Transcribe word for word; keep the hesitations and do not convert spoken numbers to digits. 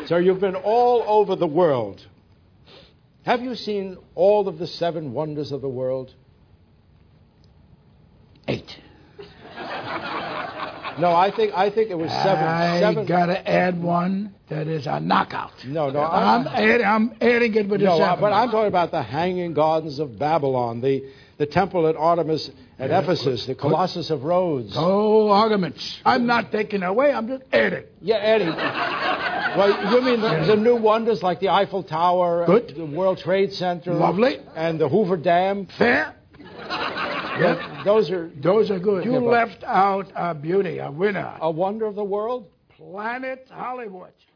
So you've been all over the world. Have you seen all of the seven wonders of the world? Eight. No, I think I think it was seven. I seven. gotta add one that is a knockout. No, no, I'm, I, add, I'm adding it with the no, seven. but I'm talking about the Hanging Gardens of Babylon, the the temple at Artemis at Yeah. Ephesus, the Colossus of Rhodes. Oh, arguments. I'm not taking away. I'm just adding. Yeah, Eddie. Well, you mean the, the new wonders like the Eiffel Tower, Good. the World Trade Center, Lovely. and the Hoover Dam? Fair. Yeah, those are Those are good. You Yeah, but- left out a beauty, a winner. a wonder of the world. Planet Hollywood.